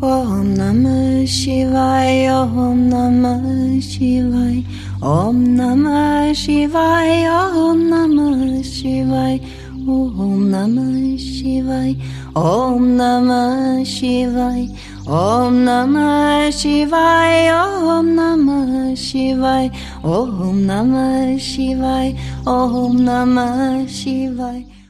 Om Namah Shivaya, Om Namah Shivaya, Om Namah Shivaya, Om Namah Shivaya, Om Namah Shivaya, Om Namah Shivaya, Om Namah Shivaya, Om Namah Shivaya, Om Namah Shivaya, Om Namah Shivaya.